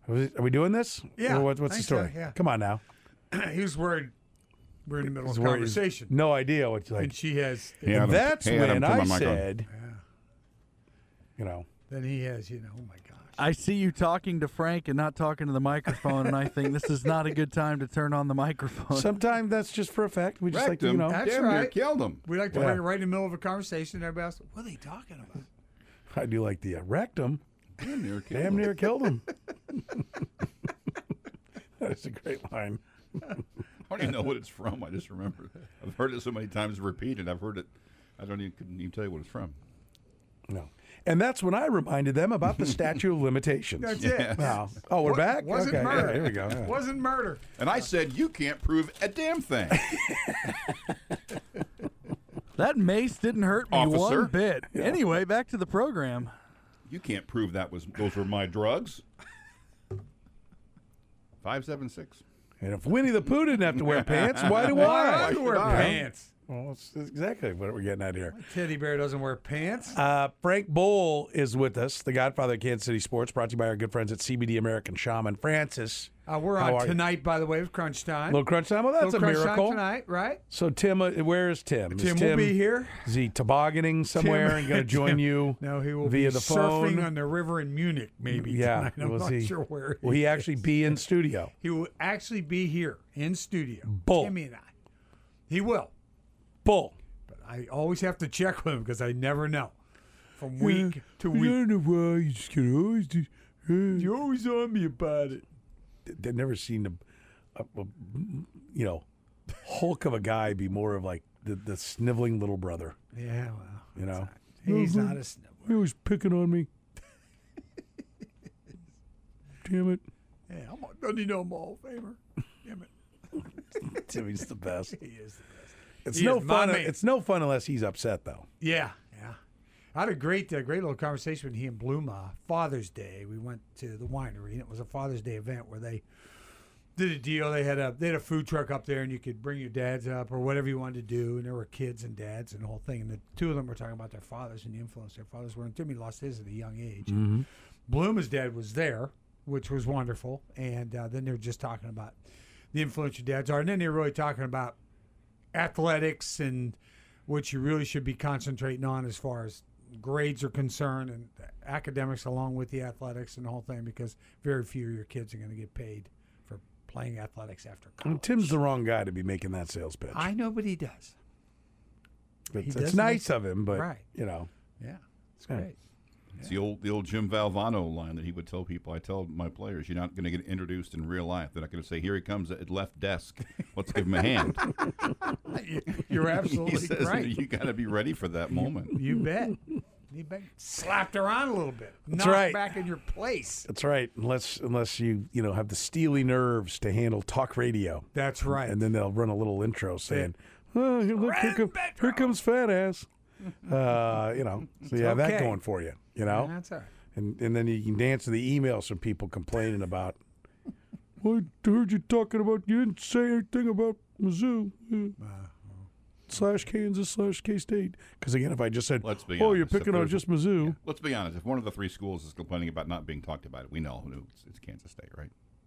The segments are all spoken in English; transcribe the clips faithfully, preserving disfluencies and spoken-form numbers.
Are we, are we doing this? Yeah, Or what, what's I the think so, story? yeah. Come on now. He was worried we're in the middle He's of a worried. He's conversation. No idea what you like. And she has, Hey, And Adam, that's hey, Adam, when turn I my mic on. said, yeah. you know, Then he has, you know, oh my gosh. I see you talking to Frank and not talking to the microphone, and I think this is not a good time to turn on the microphone. sometimes that's just for effect. We just Wrecked like to, you him. know. That's Damn near right. killed him. We like to Yeah. bring it right in the middle of a conversation, and everybody else, what are they talking about? I do like the uh, wrecked him. Damn near killed Damn him. near killed him. That's a great line. I don't even know what it's from. I just remember. I've heard it so many times repeated. I've heard it. I don't even couldn't even tell you what it's from. No. And that's when I reminded them about the statute of limitations. That's it. Yeah. Wow. Oh, we're Wa- back? Wasn't okay. murder. Yeah, here we go. Yeah. Wasn't murder. And I said, you can't prove a damn thing. That mace didn't hurt me Officer. one bit. Anyway, back to the program. You can't prove that was those were my drugs. Five seven six. And if Winnie the Pooh didn't have to wear pants, why do Why I? do I wear I? pants? Well, that's exactly what we're getting at here. Teddy bear doesn't wear pants. Uh, Frank Bowl is with us, the godfather of Kansas City sports, brought to you by our good friends at C B D American Shaman. Francis, Uh, we're how on are you? tonight, by the way, with Crunch Time. little crunch time. Well, that's Little a Crunch miracle. Time tonight, right? So Tim, uh, where is Tim? Tim, is will be here. Is he tobogganing somewhere Tim- and going to join Tim- you? No, he will via be the surfing phone. on the river in Munich, maybe. Yeah, tonight. I'm was not he- sure where. Will he actually be in studio? He will actually be here in studio. Bull. Timmy and I. He will. Bull. But I always have to check with him because I never know. From week to I week. don't know why you just can always do. You're always on me about it. They've never seen a, a, a, you know, hulk of a guy be more of like the, the sniveling little brother. Yeah, well. You know, He's not a sniveler. he was picking on me. Damn it, Yeah, I'm a, doesn't he know I'm a Hall of Famer? Damn it. Timmy's the best. He is the best. It's He no is my fun. man. It's no fun unless he's upset though. Yeah, yeah. I had a great, uh, great little conversation with he and Bloom. Uh, Father's Day, we went to the winery, and it was a Father's Day event where they did a deal. They had a they had a food truck up there, and you could bring your dads up or whatever you wanted to do. And there were kids and dads and the whole thing. And the two of them were talking about their fathers and the influence their fathers were. And Timmy lost his at a young age. Mm-hmm. Bloom's dad was there, which was wonderful. And uh, then they were just talking about the influence your dads are. And then they were really talking about athletics and what you really should be concentrating on as far as grades are concerned and academics along with the athletics and the whole thing, because very few of your kids are going to get paid for playing athletics after college. Tim's the wrong guy to be making that sales pitch. I know, but he does. he it's, does it's nice make- of him, but Right. you know, Yeah, it's Yeah. great. It's the old the old Jim Valvano line that he would tell people. I tell my players, you're not going to get introduced in real life. They're not going to say, here he comes at left desk. Let's give him a hand. You're He absolutely says, right. you got to be ready for that moment. You bet. You bet. Slapped around a little bit. That's Knocked right. back in your place. that's right. Unless unless you you know have the steely nerves to handle talk radio, That's right. and then they'll run a little intro saying, "Oh, here- look, here, come, here comes fat ass." Uh, you know, so you have that okay. going for you. You know, That's all right. and and then you can answer the emails from people complaining about. Well, I heard you talking about. You didn't say anything about Mizzou. Uh, Slash Kansas slash K State. Because again, if I just said, Let's be "Oh, you're honest, if picking on there's- just Mizzou," Let's be honest. If one of the three schools is complaining about not being talked about, we know who it's, it's Kansas State, right?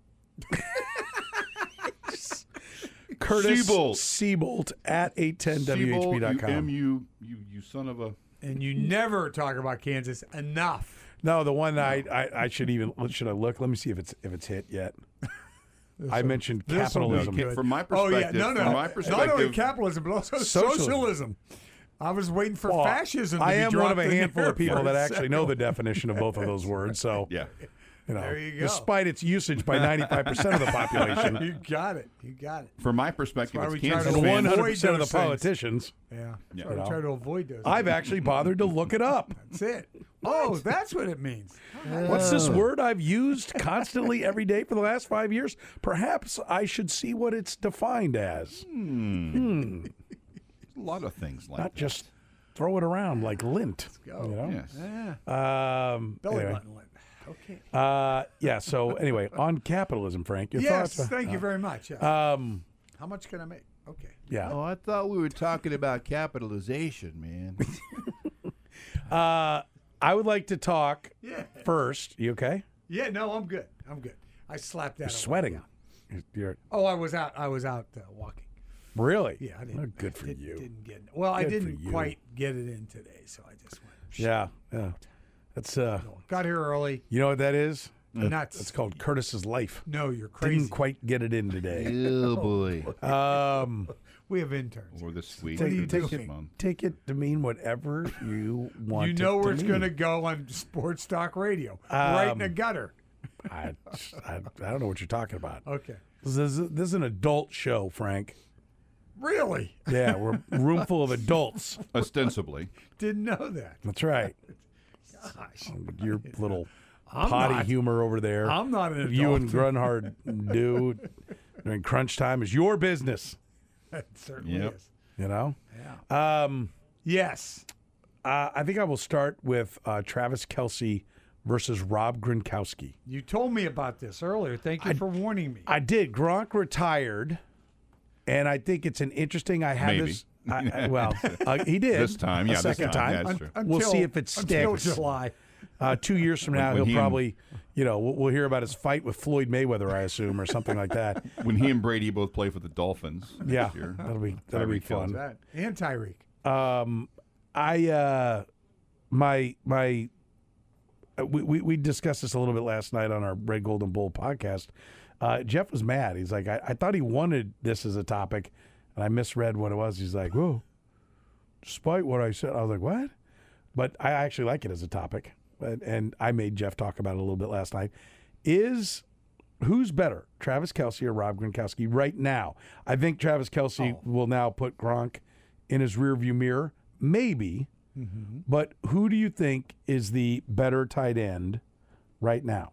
Curtis Siebold. Siebold at eight ten W H B dot you com. M U, you, you son of a... And you never talk about Kansas enough. No, the one I, I I should even should I look? Let me see if it's if it's hit yet. I mentioned this will be capitalism. good. From my Oh, yeah. perspective, No, no. from my Not only perspective, capitalism, but also Socialism. socialism. I was waiting for Well, fascism to I be am one of dropped a in handful there of people for that a actually know second. the definition of both of those words. So yeah. you know, There you go. despite its usage by ninety-five percent of the population, You got it. You got it. From my perspective, That's why it's we try Kansas to and avoid one fans. hundred percent of the those things. politicians, Yeah. Yeah. That's why You we know. try to avoid those. I've actually bothered to look it up. That's it. Oh, that's what it means. What's this word I've used constantly every day for the last five years? Perhaps I should see what it's defined as. A lot of things like Not that. just throw it around like lint. go. You know? Yes. Yeah. Um, Belly anyway. button went. Okay. Uh, yeah. So anyway, on capitalism, Frank, your Yes. thoughts? Thank you very much. Yes. Um, How much can I make? Okay. yeah. Oh, I thought we were talking about capitalization, man. Uh, I would like to talk Yeah. first. You okay? Yeah. No, I'm good. I'm good. I slapped that. You're away, sweating. yeah. You're Oh, I was out. I was out uh, walking. really? Yeah, I didn't. Oh, good for did, you. Didn't get. Well, I Good for didn't you. quite get it in today, so I just went. Yeah, yeah. That's uh, Got here early. you know what that is? Nuts. It's called Curtis's life. No, you're crazy. Didn't quite get it in today. Oh boy. Um, We have interns. Or this week. What are or you this doing? month. take it to mean whatever you want. You know it where to it's mean. going to go on Sports Talk Radio, right in the Um, gutter. I, I, I don't know what you're talking about. Okay. This is, this is an adult show, Frank. Really? Yeah, we're a room full of adults. Ostensibly. Didn't know that. That's right. Gosh. Your little I'm potty not- humor over there. I'm not an adult. you and Grunhard do during crunch time is your business. It certainly Yep. is. You know. Yeah. Um, Yes. uh, I think I will start with uh, Travis Kelce versus Rob Gronkowski. You told me about this earlier. Thank you for warning me. I did. Gronk retired, and I think it's an interesting. I have Maybe. this. I, I- well, uh, he did This time, a yeah, this second time, time. yeah, that's true. We'll Until- see if it Until sticks. July. Uh, two years from now, when he'll he and- probably, you know, we'll, we'll hear about his fight with Floyd Mayweather, I assume, or something like that. When he and Brady both play for the Dolphins next Yeah, year. that'll be that'll be Tyreek Hill. fun. That and Tyreek. Um, I uh, my my uh, we, we we discussed this a little bit last night on our Red Golden Bull podcast. Uh, Jeff was mad. He's like, I, I thought he wanted this as a topic, and I misread what it was. He's like, whoa, despite what I said, I was like, what? But I actually like it as a topic, and, and I made Jeff talk about it a little bit last night. Is who's better, Travis Kelce or Rob Gronkowski right now? I think Travis Kelce Oh. will now put Gronk in his rearview mirror, maybe. Mm-hmm. But who do you think is the better tight end right now?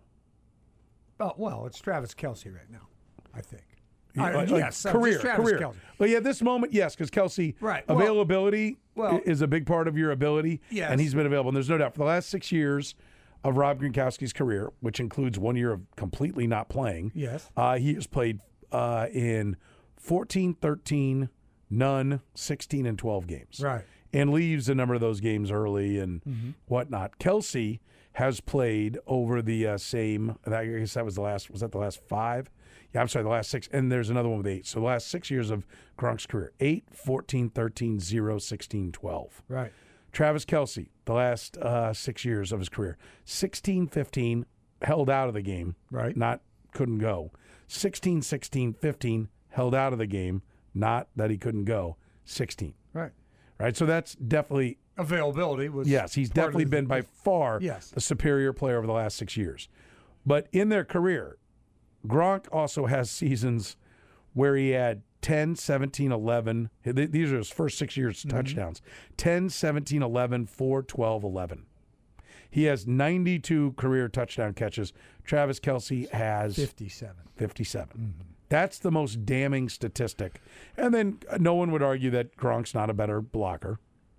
Oh, well, it's Travis Kelce right now, I think. Like- Uh, like yes, uh, just career, Travis career. Kelce. Well, yeah, this moment, yes, because Kelsey, Right, well- availability well- i- is a big part of your ability, Yes. and he's been available. And there's no doubt for the last six years of Rob Gronkowski's career, which includes one year of completely not playing. Yes. uh, he has played uh, in fourteen, thirteen, none, sixteen, and twelve games. Right. And leaves a number of those games early and Mm-hmm. whatnot. Kelsey has played over the uh, same. I guess that was the last. Was that the last five? Yeah, I'm sorry, the last six. And there's another one with eight. So the last six years of Gronk's career: eight, fourteen, thirteen, zero, sixteen, twelve. Right. Travis Kelce, the last uh, six years of his career: sixteen, fifteen, held out of the game. Right. Not couldn't go. sixteen, sixteen, fifteen, held out of the game. Not that he couldn't go. sixteen. Right. Right. So that's definitely. Availability was. Yes, he's part of definitely the- been by far Yes. the superior player over the last six years. But in their career, Gronk also has seasons where he had ten, seventeen, eleven. th- These are his first six years Mm-hmm. touchdowns. ten, seventeen, eleven, four, twelve, eleven. He has ninety-two career touchdown catches. Travis Kelce has fifty-seven. fifty-seven. Mm-hmm. That's the most damning statistic. And then uh, no one would argue that Gronk's not a better blocker.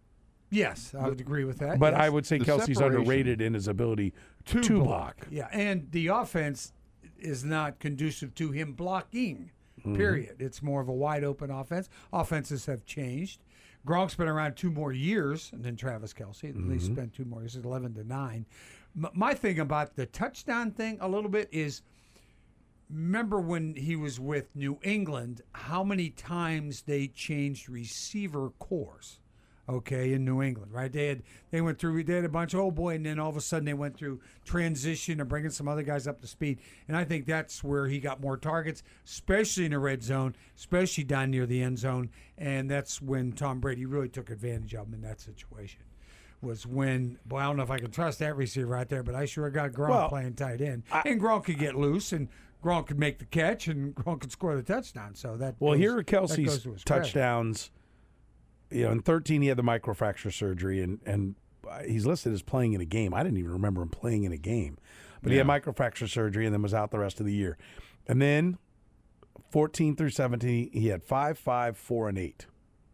Yes, I would agree with that. But yes. I would say The Kelsey's separation- underrated in his ability to, to block. Yeah, and the offense is not conducive to him blocking. Period. It's more of a wide open offense. Offenses have changed. Gronk's been around two more years than Travis Kelce. At least spent two more years, eleven to nine. M- my thing about the touchdown thing a little bit is, remember when he was with New England, how many times they changed receiver cores? Okay, in New England, right? They had they went through they had a bunch. Oh boy, and then all of a sudden they went through transition and bringing some other guys up to speed. And I think that's where he got more targets, especially in the red zone, especially down near the end zone. And that's when Tom Brady really took advantage of him in that situation. Was when, boy, I don't know if I can trust that receiver right there, but I sure got Gronk Well, playing tight end, and Gronk could get loose, and Gronk could make the catch, and Gronk could score the touchdown. So that Well, goes- here are that goes Kelsey's to his credit. touchdowns. You know, in thirteen he had the microfracture surgery, and and he's listed as playing in a game. I didn't even remember him playing in a game, but he had microfracture surgery and then was out the rest of the year. And then fourteen through seventeen, he had five, five, four, and eight.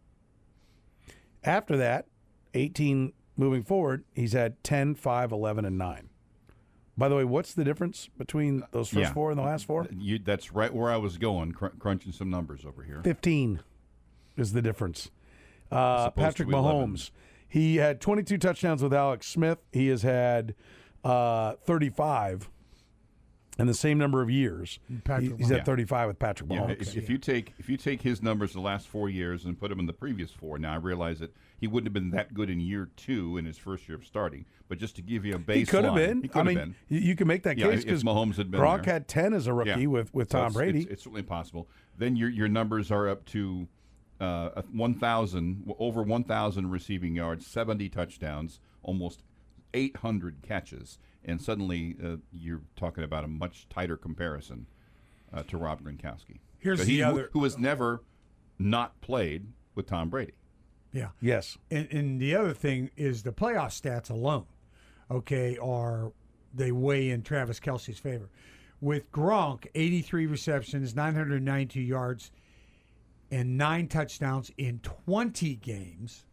After that, eighteen moving forward, he's had ten, five, eleven, and nine. By the way, what's the difference between those first Yeah. four and the last four? You, that's right where I was going, cr- crunching some numbers over here. fifteen is the difference. Uh, opposed Patrick to eleven. Mahomes, he had twenty-two touchdowns with Alex Smith. He has had uh, thirty-five and the same number of years. Patrick He's Mahomes. at thirty-five with Patrick Yeah, Mahomes. if, if you take if you take his numbers the last four years and put them in the previous four, now I realize that he wouldn't have been that good in year two in his first year of starting. But just to give you a baseline, He could have been. He could I have mean, been. you you can make that Yeah, case if because Mahomes had been Gronk there. had ten as a rookie Yeah. with, with So Tom it's- Brady. It's, it's certainly possible. Then your your numbers are up to uh, one thousand, over one thousand receiving yards, seventy touchdowns, almost eight hundred catches, and suddenly uh, you're talking about a much tighter comparison uh, to Rob Gronkowski. Here's But the he, other- who has never not played with Tom Brady. Yeah. yes. And, and the other thing is the playoff stats alone, okay, are they weigh in Travis Kelce's favor. With Gronk, eighty-three receptions, nine hundred ninety-two yards, and nine touchdowns in twenty games.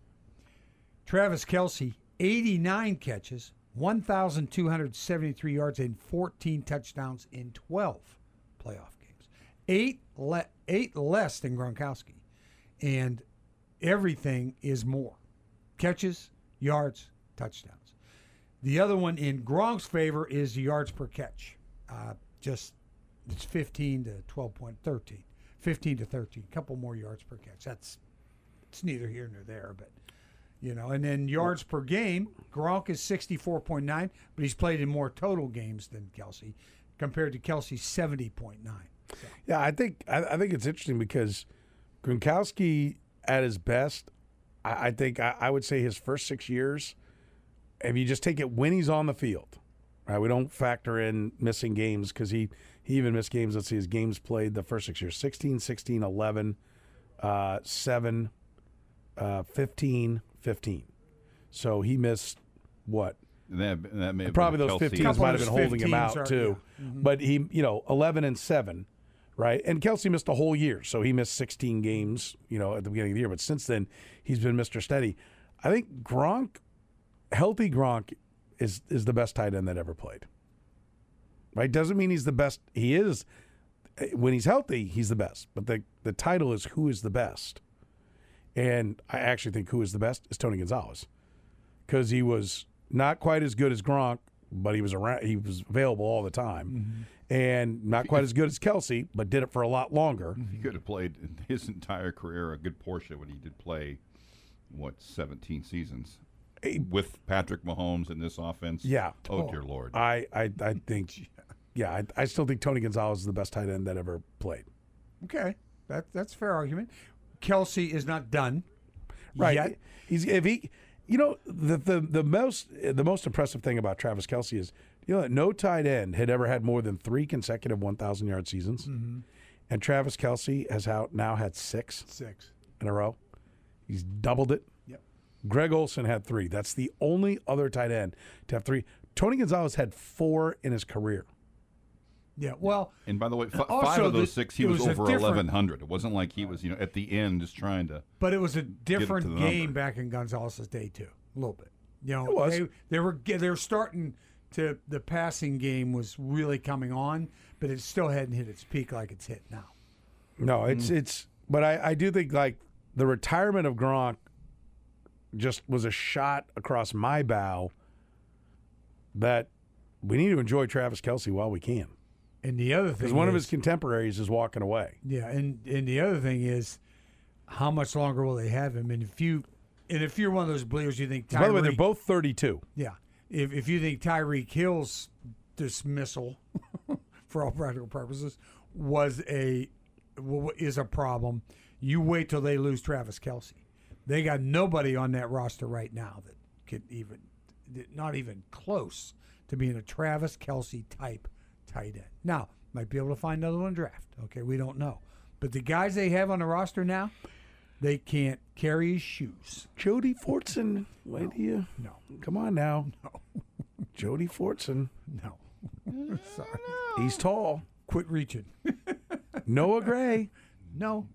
Travis Kelce, eighty-nine catches, one thousand two hundred seventy-three yards, and fourteen touchdowns in twelve playoff games. Eight, le- eight less than Gronkowski. And everything is more. Catches, yards, touchdowns. The other one in Gronk's favor is the yards per catch. Uh, just it's fifteen to twelve point thirteen. fifteen to thirteen. A couple more yards per catch. That's it's neither here nor there, but you know, and then yards per game, Gronk is sixty-four point nine, but he's played in more total games than Kelce, compared to Kelce's seventy point nine. Yeah, I think I, I think it's interesting because Gronkowski at his best, I, I think I, I would say his first six years, if you just take it when he's on the field, right? We don't factor in missing games because he, he even missed games. Let's see, his games played the first six years, sixteen, sixteen, eleven, uh, seven, uh, fifteen, fifteen. So he missed what? And that, that may have Probably been those Kelce. fifteens Couple might of have been those holding him fifteens out are- too. yeah. Mhm. But he, you know, eleven and seven, right? And Kelce missed a whole year, so he missed sixteen games, you know, at the beginning of the year. But since then, he's been Mister Steady. I think Gronk, healthy Gronk, is is the best tight end that ever played. Right? Doesn't mean he's the best. He is when he's healthy, he's the best. But the the title is who is the best. And I actually think who is the best is Tony Gonzalez, because he was not quite as good as Gronk, but he was around. He was available all the time, mm-hmm. and not quite as good as Kelce, but did it for a lot longer. He could have played his entire career, a good portion when he did play, what, seventeen seasons with Patrick Mahomes in this offense. Yeah. Oh, dear Lord. I I, I think, yeah, I, I still think Tony Gonzalez is the best tight end that ever played. Okay, that that's a fair argument. Kelce is not done Right. yet. He's if he, you know, the the the most the most impressive thing about Travis Kelce is, you know, that no tight end had ever had more than three consecutive one thousand yard seasons, mm-hmm. and Travis Kelce has out now had six Six. in a row. He's doubled it. Yep. Greg Olsen had three. That's the only other tight end to have three. Tony Gonzalez had four in his career. Yeah. Well, And by the way, f- Also, five of those the- six, he it was, was a over different- eleven hundred. It wasn't like he was, you know, at the end just trying to. but it was a different the game number. back in Gonzalez's day too. A little bit. You know, It was. They, they were ge- they were starting to the passing game was really coming on, but it still hadn't hit its peak like it's hit now. No, it's it's. But I, I do think like the retirement of Gronk just was a shot across my bow that we need to enjoy Travis Kelce while we can, And the other thing because one of is- his contemporaries is walking away. Yeah, and and the other thing is, how much longer will they have him? And if you, and if you're one of those believers, you think Tyreek, By the way, they're both thirty-two. yeah. If if you think Tyreek Hill's dismissal, for all practical purposes, was a w- is a problem, you wait till they lose Travis Kelce. They got nobody on that roster right now that could even, not even close to being a Travis Kelce type tight end. Now, might be able to find another one in draft. Okay, we don't know. But the guys they have on the roster now, they can't carry his shoes. Jody Fortson, wait do you? No, Come on now. No. Jody Fortson. no. Sorry. He's tall. Quit reaching. Noah Gray. No.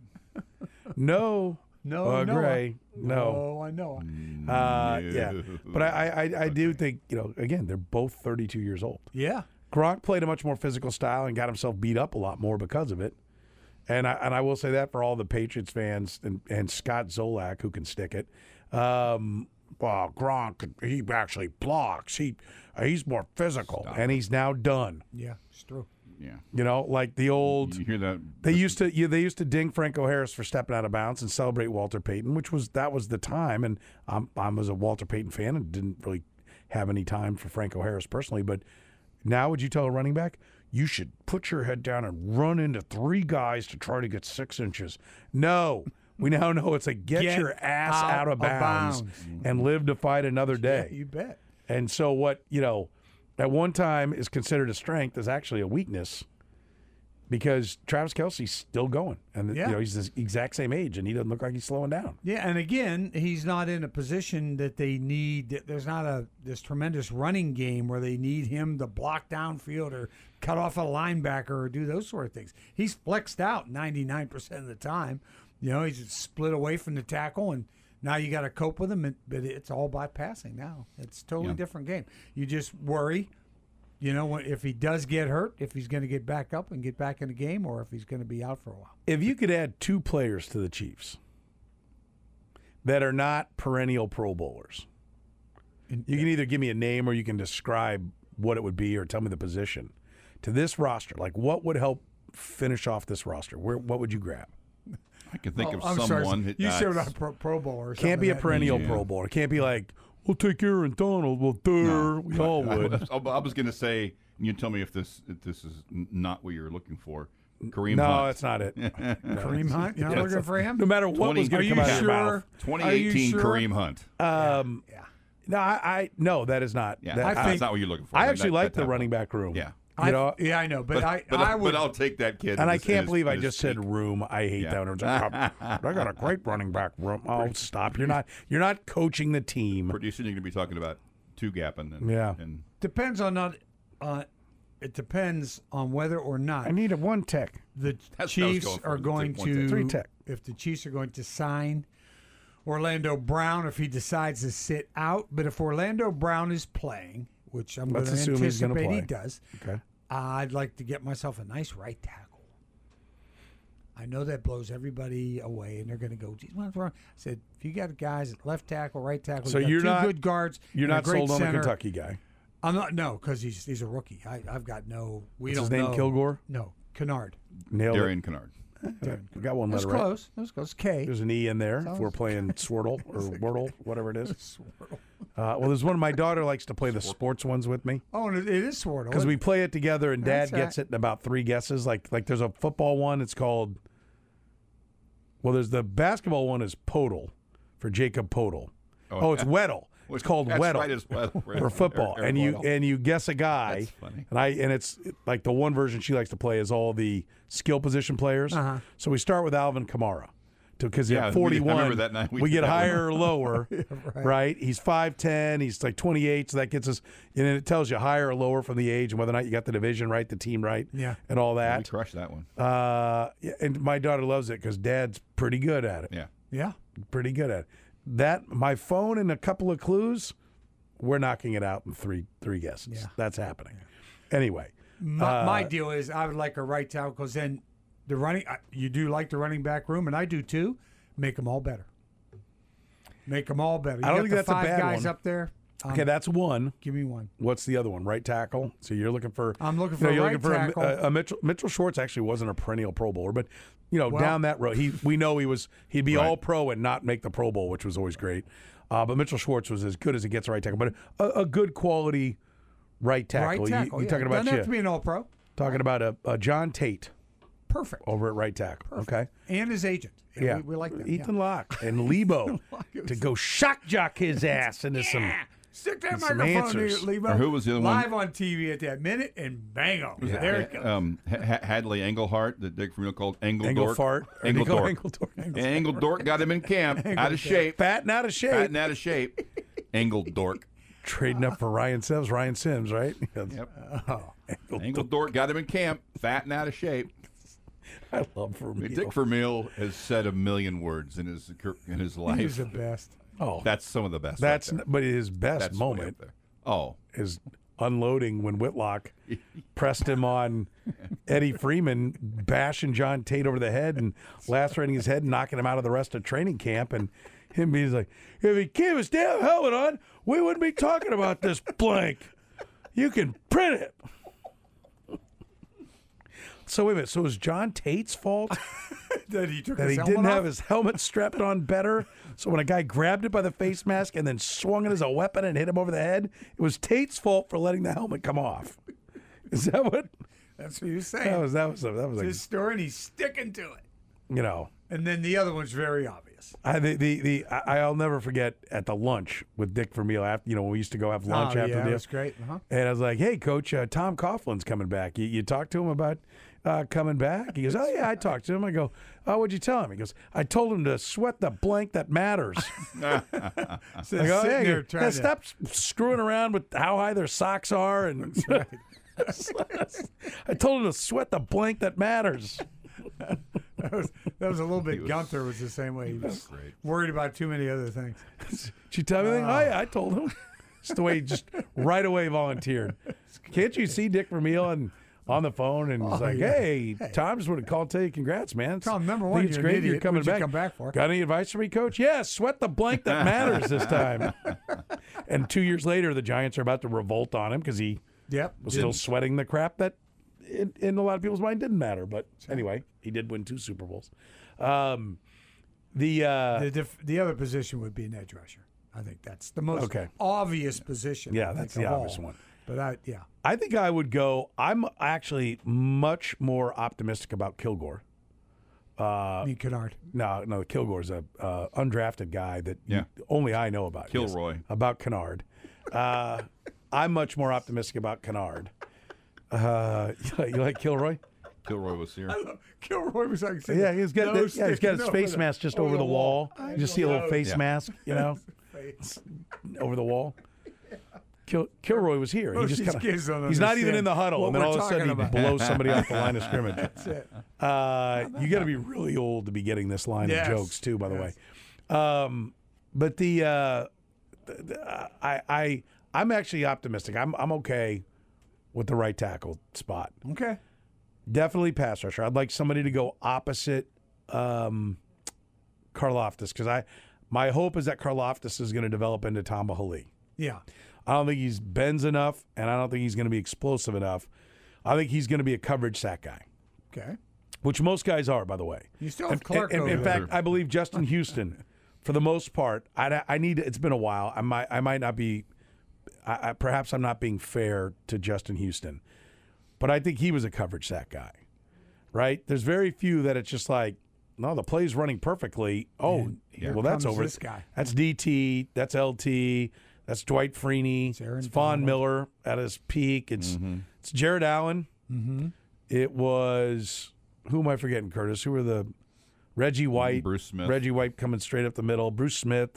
No. No, Noah Noah. Gray. No. Oh, I know. Uh, yeah. No. But I, I, I do think, you know, again, they're both thirty-two years old. Yeah. Gronk played a much more physical style and got himself beat up a lot more because of it. And I, and I will say that for all the Patriots fans and, and Scott Zolak, who can stick it. Um, well, Gronk, he actually blocks. He He's more physical, Stop and he's now done. Yeah, it's true. Yeah. You know, like the old. You hear that? They used to. Yeah, they used to ding Franco Harris for stepping out of bounds and celebrate Walter Payton, which was that was the time. And I'm I was a Walter Payton fan and didn't really have any time for Franco Harris personally. But now, would you tell a running back you should put your head down and run into three guys to try to get six inches? No. We now know it's like get, Get your ass out out, of of bounds, bounds. and live to fight another day. Yeah, you bet. And so what, you know, at one time is considered a strength is actually a weakness because Travis Kelce's still going. And, Yeah. you know, he's the exact same age and he doesn't look like he's slowing down. Yeah, and again, he's not in a position that they need. There's not a this tremendous running game where they need him to block downfield or cut off a linebacker or do those sort of things. He's flexed out ninety-nine percent of the time. You know, he's split away from the tackle, and now you got to cope with him. But it's all by passing now. It's a totally Yeah. different game. You just worry, you know, if he does get hurt, if he's going to get back up and get back in the game, or if he's going to be out for a while. If you could add two players to the Chiefs that are not perennial Pro Bowlers, And- you can either give me a name or you can describe what it would be or tell me the position. To this roster, like what would help finish off this roster? Where what would you grab? I can think Oh, of I'm someone. sorry. that- You uh, said about pro, pro Bowl or something. Can't be a that- perennial Yeah. Pro Bowler. Can't be like, we'll take Aaron Donald. Well, duh, we all would. I, I was going to say, you tell me if this if this is n- not what you're looking for. Kareem No, Hunt. that's not it. Kareem Hunt. You're not Yeah, looking it's- for him. No matter what was twenty going to Are come you out sure? of your twenty Are you eighteen sure? Kareem Hunt. mouth. Um, Yeah. No, I, I no, that is not. Yeah, That- I that's think- not what you're looking for. I That- actually that- like that the type running of- back room. Yeah. You I, know, yeah, I know, but, But, I, but, I I, would. but I'll take that kid. and at I his- can't at his- believe I at his just said peak. room. I hate Yeah. that. One. It's like, "Oh, I got a great running back room. Oh, stop! You're not. You're not coaching the team. Pretty soon you're going to be talking about two gapping. And, Yeah. And depends on not. Uh, it depends on whether or not I need a one tech. the That's what I was Chiefs going for, are the going tech, one to tech. Three tech. if the Chiefs are going to sign Orlando Brown if he decides to sit out. But if Orlando Brown is playing, which I'm going Let's to assume he's gonna anticipate he play. does, Okay. I'd like to get myself a nice right tackle. I know that blows everybody away, and they're going to go, geez, what's wrong? I said, if you got guys at left tackle, right tackle, So you got you're two not- good guards, You're and a not great sold on the center. Kentucky guy. I'm not, no, because he's he's a rookie. I, I've got no, we What's don't his name? know. Kilgore. No, Kennard. Nailed Darian Kennard. it. We got one That's letter right. close. That was close. K. There's an E in there if Sounds- we're playing Swirtle or Wordle, whatever it is. Uh, well, there's one. My daughter likes to play the sports ones with me Oh, and it, it is Swirtle. because we play it together, and Dad That's gets right. it in about three guesses. Like, like there's a football one. It's called. Well, there's the basketball one is Podol for Jacob Podol. Oh, it's Weddle. It's called That's Weddle right, it's Weddle. for football, and you and you guess a guy. That's funny. And I and it's like the one version she likes to play is all the skill position players. Uh-huh. So we start with Alvin Kamara, because Yeah, at we- I forty-one, remember that night we we did get that one. higher or lower, right. right. He's five ten. He's like twenty-eight, so that gets us, and then it tells you higher or lower from the age and whether or not you got the division right, the team right, Yeah. and all We that. crushed that one. Uh, yeah, and my daughter loves it because Dad's pretty good at it. Yeah. Yeah. Pretty good at it. That my phone and a couple of clues, we're knocking it out in three three guesses. Yeah. That's happening. Anyway, My, Uh, my deal is I would like a right tackle because then the running I- you do like the running back room, and I do too. Make them all better. Make them all better. You I don't got think the that's a five bad guys one. up there. Um, okay, that's one. give me one. What's the other one? Right tackle. So you're looking for. I'm looking you know, for a you're right looking for a- tackle. A, a Mitchell, Mitchell Schwartz actually wasn't a perennial Pro Bowler, but you know Well- down that road, he we know he was he'd be Right. all pro and not make the Pro Bowl, which was always great. Uh, but Mitchell Schwartz was as good as it gets, a right tackle, but a, a good quality right tackle. Right You- tackle. You, yeah. talking about Doesn't have you? to be an all pro. Talking about a, a John Tate Perfect. over at right tackle. Okay. And his agent. Yeah, We, we like that. Ethan yeah. Locke and Lebo to go shock jock his ass into some. Yeah. Stick that some microphone answers. to Lebo. Or who was the other one? Live on T V at that minute, and bango. There it goes. Um, H- H- Hadley Englehart, that Dick Vermeil called Engeldorf. Angle fart. Or do you go Engeldorf. Engeldorf? And Engeldorf got him in camp, out of shape, Fat and out of shape. fat and out of shape. Engeldorf. Trading up for Ryan Sims. Ryan Sims, right? Yep. Oh, Engeldorf got him in camp, fat and out of shape. I love I mean, Vermeil. Dick Vermeil has said a million words in his cur- in his He life. was the best. Oh, That's some of the best. that's right there. but his best That's way moment up there. Oh, is unloading when Whitlock pressed him on Eddie Freeman, bashing John Tate over the head and lacerating his head and knocking him out of the rest of training camp. And him being like, if he kept his damn helmet on, we wouldn't be talking about this blank. You can print it. So wait a minute. So it was John Tate's fault that he took that his he helmet didn't off? have his helmet strapped on better. So when a guy grabbed it by the face mask and then swung it as a weapon and hit him over the head, it was Tate's fault for letting the helmet come off. Is that what? That's what he was saying. That was that was a, that was It's a, his story, and he's sticking to it. you know. And then the other one's very obvious. I the the, the I, I'll never forget at the lunch with Dick Vermeil after you know when we used to go have lunch oh, after yeah, the that was great. Uh-huh. and I was like, hey coach, uh, Tom Coughlin's coming back. You, you talked to him about uh, coming back? He goes, oh yeah, I talked to him. I go, oh, what'd you tell him? He goes, I told him to sweat the blank that matters. So I go, sitting hey, there yeah, trying to, stop screwing around with how high their socks are and. I told him to sweat the blank that matters. that, was, that was a little bit. Gunther was the same way. He was Great. worried about too many other things. Did you tell me anything? Oh, yeah, I told him. It's the way he just right away volunteered. Can't you see Dick Vermeil and on the phone and he's Oh, like, yeah. hey, Hey. Tom just wanted to call and tell you congrats, man. Tom, number I one, think it's you're an great idiot. you're coming What'd you back. come back for? Got any advice for me, coach? Yeah, sweat the blank that matters this time. And two years later, the Giants are about to revolt on him because he Yep. was still sweating the crap that in, in a lot of people's mind didn't matter. But anyway, he did win two Super Bowls. Um, the, uh, The, def- the other position would be an edge rusher. I think that's the most Okay. obvious position. Yeah, I that's think, the of obvious all. one. But I, yeah, I think I would go. I'm actually much more optimistic about Kilgore. Uh, I mean Kennard. no, no, Kilgore's a uh, undrafted guy that you- Yeah. only I know about. Yes, Kilroy. about Kennard. Uh, I'm much more optimistic about Kennard. Uh, you like Kilroy? Kilroy was here. Kilroy was like, Yeah, he's got no the, yeah, he's got his sticking face over mask just over over the wall. You just see a little know. face Yeah. mask, you know, Face. over the wall. Kil- Kilroy was here. He Most just of these kind of. kids don't He's not even understand in the huddle, what and then we're all of a sudden he talking about. blows somebody off the line of scrimmage. That's it. Uh, you got to be really old to be getting this line Yes. of jokes too, by the Yes. way. Um, but the, uh, the, the I I I'm actually optimistic. I'm I'm okay with the right tackle spot. Okay. Definitely pass rusher. I'd like somebody to go opposite um, Karlaftis because I my hope is that Karlaftis is going to develop into Tamba Hali. Yeah. I don't think he's bends enough, and I don't think he's going to be explosive enough. I think he's going to be a coverage sack guy, Okay. which most guys are, by the way. You still have And- Clark and- and over in there. fact, I believe Justin Houston, for the most part, I, I need. It's been a while. I might. I might not be. I, I, perhaps I'm not being fair to Justin Houston, but I think he was a coverage sack guy. Right? There's very few that it's just like, no, the play's running perfectly. Oh, And here well, that's comes over. this guy. That's D T. That's L T. That's Dwight Freeney. It's Aaron It's Von Donald. Miller at his peak. It's it's Jared Allen. Mm-hmm. It was who am I forgetting? Curtis. Who were the Reggie White? Bruce Smith. Reggie White coming straight up the middle. Bruce Smith.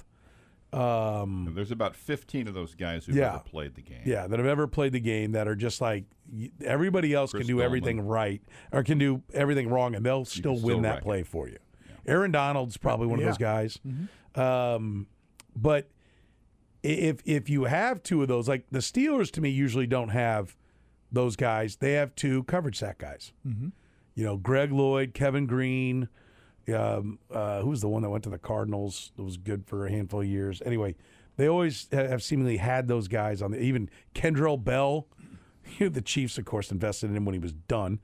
Um, There's about fifteen of those guys who Yeah. ever played the game. yeah, that have ever played the game that are just like y- everybody else Chris can do Dolman. everything right or can do everything wrong, and they'll still can win still that wreck play for you. Aaron Donald's probably one of Yeah. those guys. Um, but i- if if you have two of those, like the Steelers, to me usually don't have those guys. They have two coverage sack guys. Mm-hmm. You know, Greg Lloyd, Kevin Green. Um, uh, who was the one that went to the Cardinals? That was good for a handful of years. Anyway, they always ha- have seemingly had those guys on the. Even Kendrell Bell, the Chiefs, of course, invested in him when he was done.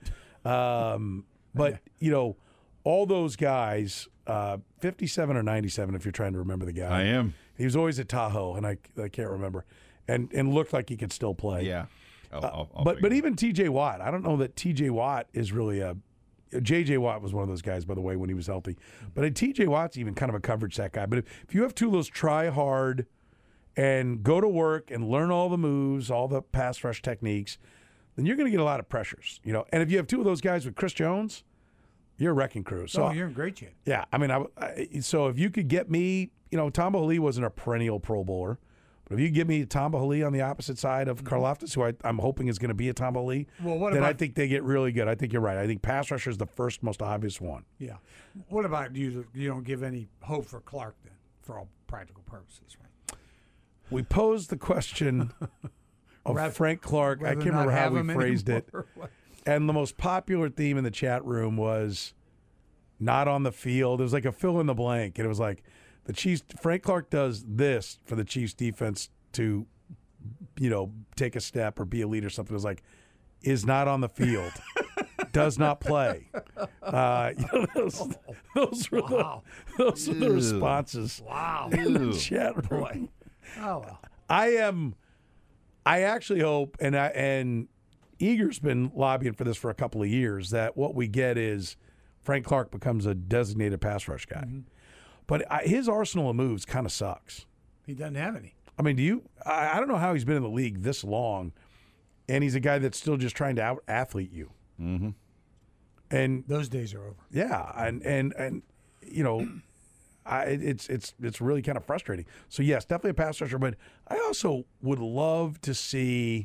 Um, but you know, all those guys, uh, fifty-seven or ninety-seven, if you're trying to remember the guy. I am. He was always at Tahoe, and I I can't remember, and and looked like he could still play. Yeah. I'll, I'll, I'll But figure but it even T J Watt, I don't know that T J Watt is really a. J J Watt was one of those guys, by the way, when he was healthy. But T J Watt's even kind of a coverage sack guy. But if, if you have two of those try hard and go to work and learn all the moves, all the pass rush techniques, then you're going to get a lot of pressures. You know, and if you have two of those guys with Chris Jones, you're a wrecking crew. So oh, you're in great shape. yeah, I mean, I, I so if you could get me, you know, Tamba Hali wasn't a perennial Pro Bowler, but if you give me Tamba Hali on the opposite side of Karlaftis, who I, I'm hoping is going to be a Tamba Hali, Well, what then I about- think they get really good. I think you're right. I think pass rusher is the first most obvious one. Yeah. What about you? You don't give any hope for Clark then, for all practical purposes, right? We posed the question of Rather- Frank Clark. I Rather can't not remember how have we him phrased it. anymore. And the most popular theme in the chat room was not on the field. It was like a fill in the blank. And it was like the Chiefs, Frank Clark does this for the Chiefs defense to, you know, take a step or be a lead or something. It was like, is not on the field. does not play. Uh, you know, those, those were Wow. the those were the Ew. responses Wow. in the Ew. chat room. Oh, well. I am. I actually hope, and I, and Eager's been lobbying for this for a couple of years, that what we get is Frank Clark becomes a designated pass rush guy. Mm-hmm. But I, his arsenal of moves kind of sucks. He doesn't have any. I mean, do you? I, I don't know how he's been in the league this long, and he's a guy that's still just trying to out athlete you. Mm-hmm. And Those days are over. yeah, and and and you know, I it's it's it's really kind of frustrating. So yes, definitely a pass rusher, but I also would love to see.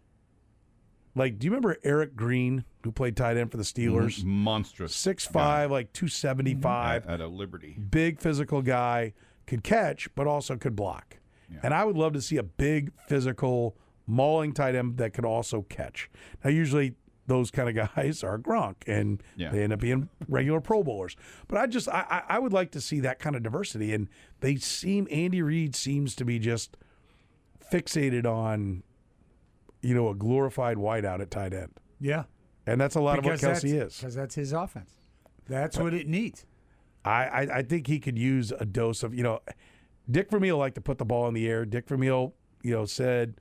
Like, do you remember Eric Green, who played tight end for the Steelers? Monstrous. Six five, like two seventy five, At, at a Liberty. big physical guy, could catch, but also could block. Yeah. And I would love to see a big physical mauling tight end that could also catch. Now, usually those kind of guys are Gronk, and Yeah. they end up being regular Pro Bowlers. But I just, I, I I would like to see that kind of diversity. And they seem, Andy Reid seems to be just fixated on, you know, a glorified wideout at tight end. Yeah. And that's a lot of what Kelsey is. Because that's his offense. That's what it needs. I, I, I think he could use a dose of, you know, Dick Vermeil liked to put the ball in the air. Dick Vermeil, you know, said,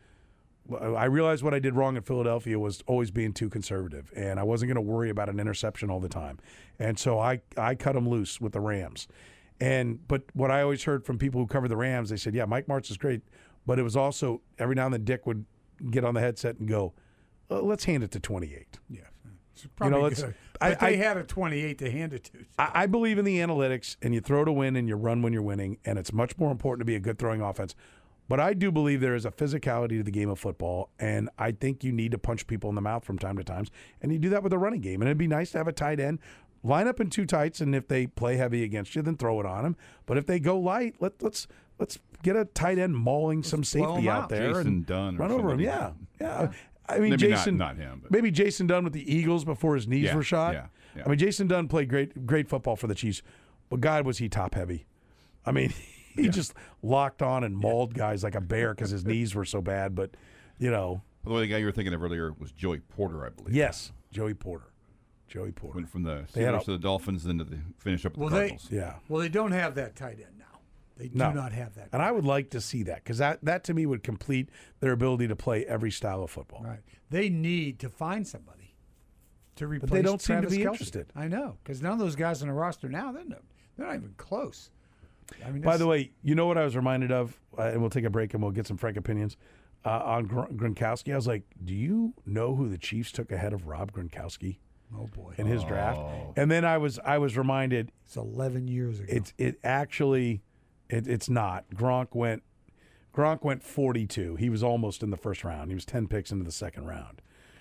I realized what I did wrong in Philadelphia was always being too conservative, and I wasn't going to worry about an interception all the time. And so I, I cut him loose with the Rams. And but what I always heard from people who cover the Rams, they said, yeah, Mike Martz is great, but it was also every now and then Dick would get on the headset and go, uh, let's hand it to twenty-eight. Yeah. It's probably let's- good. I- But they I- had a twenty-eight to hand it to. I, I believe in the analytics, and you throw to win and you run when you're winning, and it's much more important to be a good throwing offense. But I do believe there is a physicality to the game of football, and I think you need to punch people in the mouth from time to time, and you do that with a running game. And it'd be nice to have a tight end line up in two tights, and if they play heavy against you, then throw it on them. But if they go light, let, let's let's get a tight end mauling some blow 'em safety out out. there Jason and Dunn or run over him. somebody. Yeah, yeah. I mean, Maybe Jason, not, not him. But. maybe Jason Dunn with the Eagles before his knees Yeah, were shot. yeah, yeah. I mean, Jason Dunn played great, great football for the Chiefs, but God, was he top heavy. I mean, he Yeah. just locked on and mauled guys like a bear because his knees were so bad. But, you know, By the way, the guy you were thinking of earlier was Joey Porter, I believe. yes, Joey Porter. Joey Porter. Went from the They had Steelers a- to the Dolphins, then to the finish up with Well, the they- Cardinals. Yeah. Well, they don't have that tight end now. They do No. not have that. And I would like to see that because that, that to me would complete their ability to play every style of football. Right. They need to find somebody to replace. they don't seem to Travis be Kelce. interested. I know, because none of those guys on the roster now, they're not, they're not even close. I mean, By that's- the way, you know what I was reminded of, uh, and we'll take a break and we'll get some frank opinions uh, on Gr- Gronkowski. I was like, do you know who the Chiefs took ahead of Rob Gronkowski oh boy, in his draft? Oh. And then I was I was reminded it's eleven years ago. it's it actually it, it's not. Gronk went Gronk went forty-two. He was almost in the first round. He was ten picks into the second round.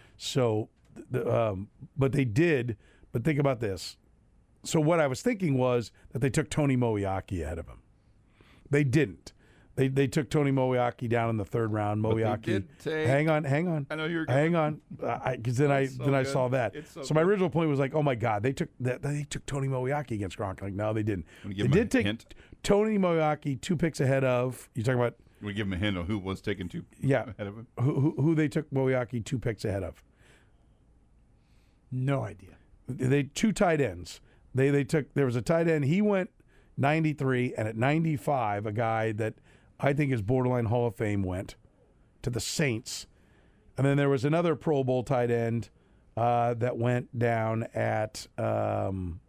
So, the, um, but they did. But think about this. So what I was thinking was that they took Tony Moeaki ahead of him. They didn't. They they took Tony Moeaki down in the third round. But they Moeaki. did take- hang on, hang on. I know you're Hang on, because then I It's so then I good. saw that. It's so So, my good. original point was like, oh my God, they took that they took Tony Moeaki against Gronk. Like, no, they didn't. Wanna They give him a did take hint? Tony Moeaki two picks ahead of. You talking about We give him a hint of who was taken two Yeah. ahead of him. who who, who they took Moeaki two picks ahead of? no idea. They two tight ends. They they took there was a tight end. He went ninety-three, and at ninety-five, a guy that I think is borderline Hall of Fame went to the Saints, and then there was another Pro Bowl tight end uh, that went down at um,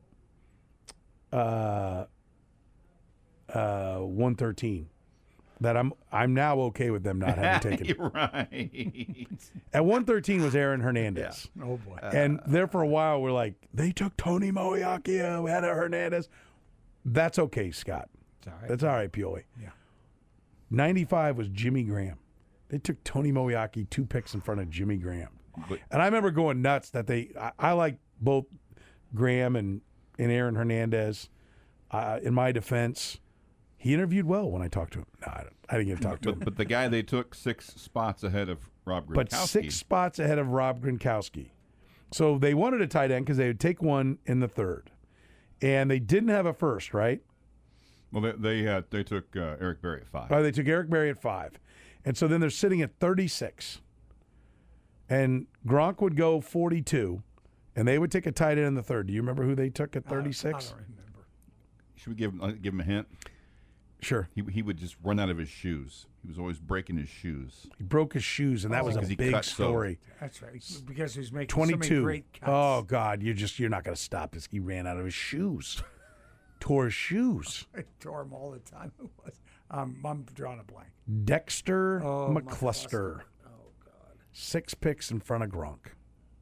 uh, uh, one thirteen. That I'm I'm now okay with them not having taken. You're right. At one thirteen was Aaron Hernandez. Oh boy. And there for a while, we're like, they took Tony Moeaki ahead of Hernandez. That's okay, Scott. It's all right. That's all right, Pioli. Yeah. ninety-five was Jimmy Graham. They took Tony Moeaki two picks in front of Jimmy Graham. But- And I remember going nuts that they, I, I like both Graham and, and Aaron Hernandez. Uh, in my defense, he interviewed well when I talked to him. No, I, don't, I didn't get to talk to him. but, but the guy they took six spots ahead of Rob Gronkowski. But six spots ahead of Rob Gronkowski. So they wanted a tight end because they would take one in the third. And they didn't have a first, right? Well, they they, uh, they took uh, Eric Berry at five. Oh, they took Eric Berry at five. And so then they're sitting at thirty-six. And Gronk would go forty-two. And they would take a tight end in the third. Do you remember who they took at I thirty-six? don't remember. Should we give, uh, give him a hint? Sure. He, he would just run out of his shoes. He was always breaking his shoes. He broke his shoes, and that Oh, was a because he big cut so- story. That's right. Because he was making so many twenty-two. great cuts. Oh God, you just you're not going to stop this. He ran out of his shoes, tore his shoes. I tore him all the time. It was. Um, I'm drawing a blank. Dexter Oh, McCluster, Oh God. six picks in front of Gronk.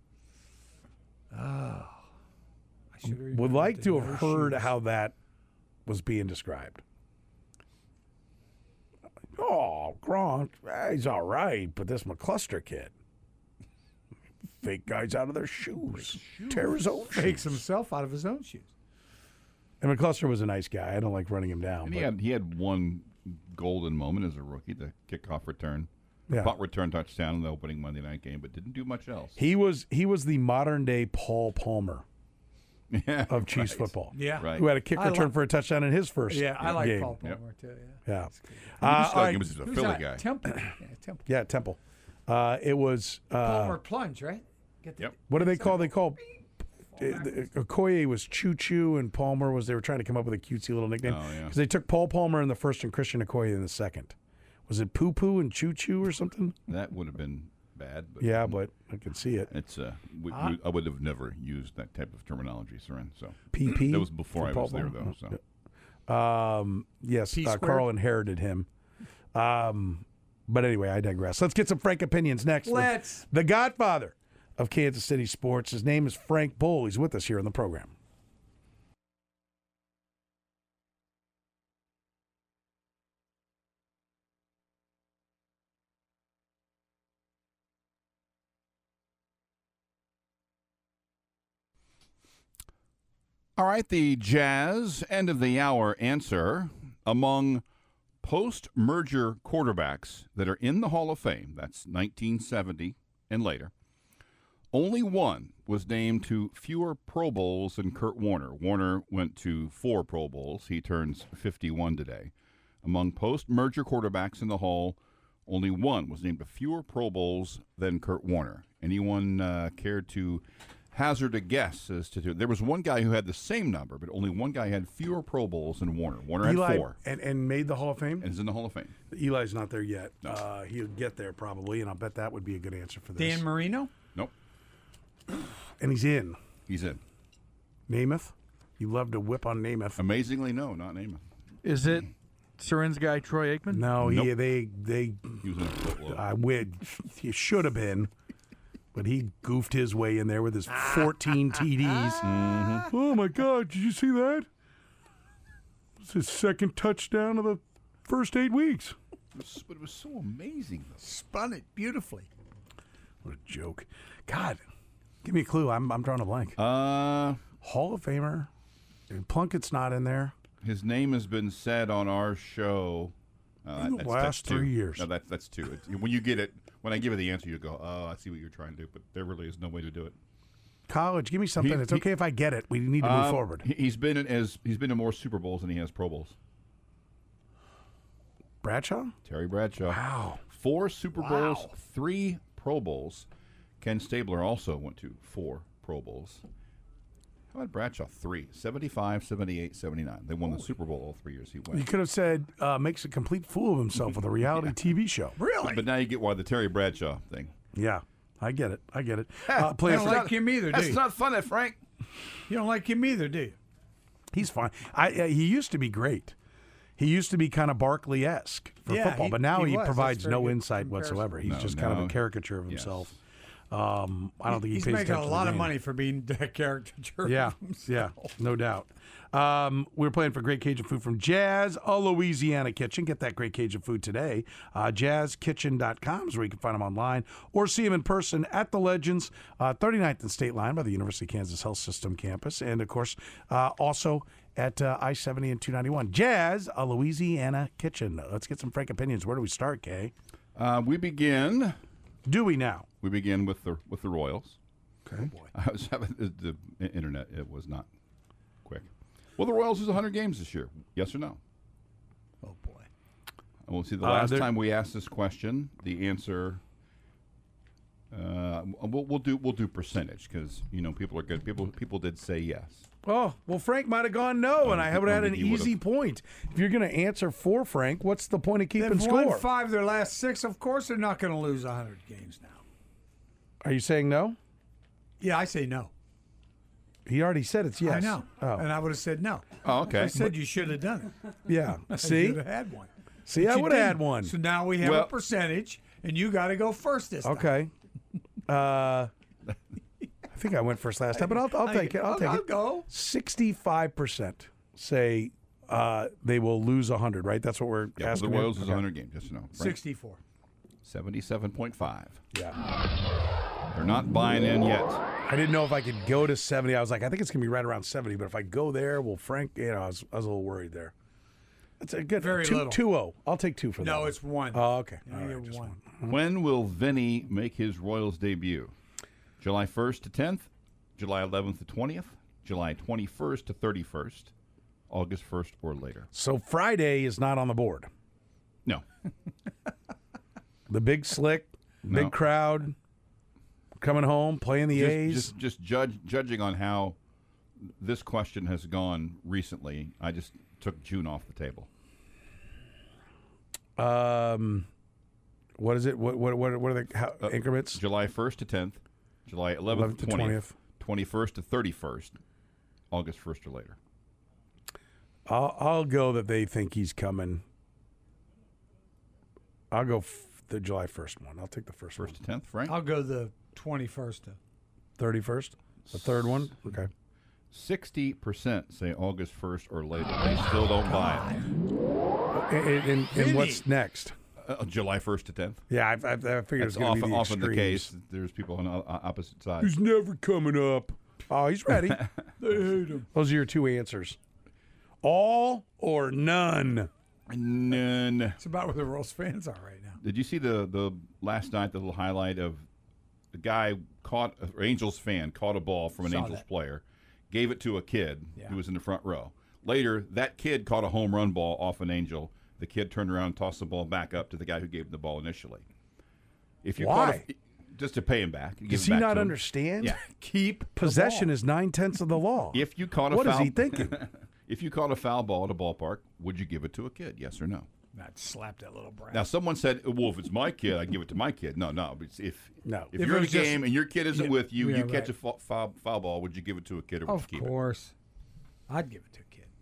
I should have Would like to have no heard shoes. how that was being described. Oh, Gronk, eh, he's all right, but this McCluster kid, fake guys out of their shoes, tear his own fakes shoes. himself out of his own shoes. And McCluster was a nice guy. I don't like running him down. And But he had he had one golden moment as a rookie, the kickoff return, yeah. punt return touchdown in the opening Monday night game, but didn't do much else. he was he was the modern day Paul Palmer Yeah, of Chiefs right. football. Yeah. Right. Who had a kick I return like- for a touchdown in his first Yeah, I like game. Paul Yep. Palmer too. Yeah. Yeah. He Uh, just all like right. he was a Who's Philly that? guy. Temple. Yeah, Temple. Yeah, Temple. Uh, it was uh, Palmer plunge, right? Get the, Yep. what do they call? They call uh, the- Okoye was Choo Choo and Palmer was. They were trying to come up with a cutesy little nickname Oh, yeah. because they took Paul Palmer in the first and Christian Okoye in the second. Was it Poo Poo and Choo Choo or something? That would have been bad. But Yeah, but I can see it. it's uh, we, we, I would have never used that type of terminology, Seren. So P P. that was before for I Paul was there, Palmer? though. So Um, yes, P uh, squared? Carl inherited him. Um, but anyway, I digress. Let's get some Frank opinions next. with Let's. the Godfather of Kansas City sports. His name is Frank Bull. He's with us here on the program. All right, the Jazz end of the hour answer among post-merger quarterbacks that are in the Hall of Fame, that's nineteen seventy and later, only one was named to fewer Pro Bowls than Kurt Warner. Warner went to four Pro Bowls. He turns fifty-one today. Among post-merger quarterbacks in the Hall, only one was named to fewer Pro Bowls than Kurt Warner. Anyone uh, cared to hazard a guess as to there was one guy who had the same number, but only one guy had fewer Pro Bowls than Warner. Warner Eli had four and, and made the Hall of Fame. and is in the Hall of Fame. Eli's not there yet. Uh, he'll get there probably, and I'll bet that would be a good answer for this. Dan Marino? Nope, and he's in. he's in. Namath. You love to whip on Namath. Amazingly, no, not Namath. Is it Seren's guy Troy Aikman? No, he Nope. they they He was in a football. I would. He should have been, but he goofed his way in there with his fourteen T Ds. Mm-hmm. Oh my God! Did you see that? It's his second touchdown of the first eight weeks. But it was so amazing, though. Spun it beautifully. What a joke! God, give me a clue. I'm I'm drawing a blank. Uh, Hall of Famer. Plunkett's not in there. his name has been said on our show. Uh, In the that's- last that's two. three years. No, that's that's two. It's, when you get it, when I give you the answer, you go, "Oh, I see what you're trying to do," but there really is no way to do it. College. Give me something. He- it's he- okay if I get it. We need to move Um, forward. he- He's been in as he's been in more Super Bowls than he has Pro Bowls. Bradshaw. Terry Bradshaw. Wow. Four Super Bowls, Wow. three Pro Bowls. Ken Stabler also went to four Pro Bowls. How about Bradshaw? Three. seventy-five, seventy-eight, seventy-nine. They won the Super Bowl all three years he You went. could have said uh, makes a complete fool of himself with a reality T V show. Really? But now you get why the Terry Bradshaw thing. Yeah, I get it. I get it. Uh, You playing don't for, like him either, do That's you? not funny, Frank. You don't like him either, do you? he's fine. I, uh, he used to be great. He used to be kind of Barkley-esque for Yeah, football, he- but now he he, was. That's provides very no good insight comparison. whatsoever. He's No, just kind of no. a caricature of Yes. himself. Um, I don't think he He's pays making a attention to lot the of game. money for being a caricature. of Yeah, himself. yeah, no doubt. Um, we're playing for great Cajun food from Jazz, a Louisiana Kitchen. Get that great Cajun food today. Uh, jazz kitchen dot com is where you can find them online or see them in person at the Legends, uh, thirty-ninth and State Line by the University of Kansas Health System campus. And, of course, uh, also at uh, I seventy and two ninety-one. Jazz, a Louisiana Kitchen. Let's get some frank opinions. Where do we start, Kay? Uh, we begin. Do we now? We begin with the with the Royals. Okay. I was having the, the internet. It was not quick. Well, the Royals is one hundred games this year. Yes or no? Oh, boy. And we'll see. The Uh, last there- time we asked this question, the answer. Uh, Uh, we'll, we'll do we'll do percentage because you know people are good. People people did say yes. Oh, well, Frank might have gone no, and I would have had an you would've- easy point. If you're going to answer for Frank, what's the point of keeping They've won score? five of their last six. Of course, they're not going to lose one hundred games now. Are you saying no? Yeah, I say no. He already said it's yes. I know. Oh, And I would have said no. Oh, okay. I said you should have done it. yeah. You See? should have had one. See, I But you would have had didn't. one. So now we have Well- a percentage, and you got to go first this time. Okay. Uh, I think I went first last time, but I'll, I'll take it. I'll take I'll it. go. sixty-five percent say uh, they will lose one hundred, right? That's what we're Yeah, asking. the Royals you? is Okay. one hundred games. Just to know. Frank? sixty-four. seventy-seven point five. Yeah. They're not buying in yet. I didn't know if I could go to seventy. I was like, I think it's going to be right around seventy, but if I go there, well, Frank, you know, I was, I was a little worried there. That's a good Very two, little. two oh. I'll take two for that. No, one. it's one. Oh, okay. You All only right, get just one. one. When will Vinny make his Royals debut? July first to tenth, July eleventh to twentieth, July twenty-first to thirty-first, August first or later. So Friday is not on the board. No. The big slick, big No. crowd coming home, playing the Just, A's. just, just judge, judging on how this question has gone recently, I just took June off the table. Um, what is it? What what what, what are the how, Uh, increments? July first to tenth, July eleventh eleventh to to twentieth, twenty-first to thirty-first, August first or later. I'll I'll go that they think he's coming. I'll go f- the July first one. I'll take the first, First one. to tenth, Frank? I'll go the twenty-first. To, thirty-first, the third one. Okay. sixty percent say August first or later. They still don't buy it. And, and, and what's next? Uh, July first to tenth. Yeah, I, I, I figured That's it's going to often, be the often the extremes. case. There's people on o- opposite sides. He's never coming up. Oh, he's ready. They hate him. Those are your two answers. All or none. None. it's about where the Royals fans are right now. Did you see the the last night the little highlight of the guy caught an Angels fan caught a ball from an Saw Angels that. player, gave it to a kid Yeah. who was in the front row. Later, that kid caught a home run ball off an Angel. The kid turned around and tossed the ball back up to the guy who gave him the ball initially. If you Why? Caught a, just to pay him back. give Does it he back not to him. understand? Yeah. Keep Possession the is nine tenths of the law. If you caught a What is foul, he thinking? if you caught a foul ball at a ballpark, would you give it to a kid? Yes or no? ball. Not slap that little brat. Now, someone said, "Well, if it's my kid, I give it to my kid." No, no. It's if No. if, If you're it in a was just- game and your kid isn't Yeah, with you, yeah, you catch right. a foul, foul, foul ball. Would you give it to a kid or would of you keep course. I'd give it to a kid.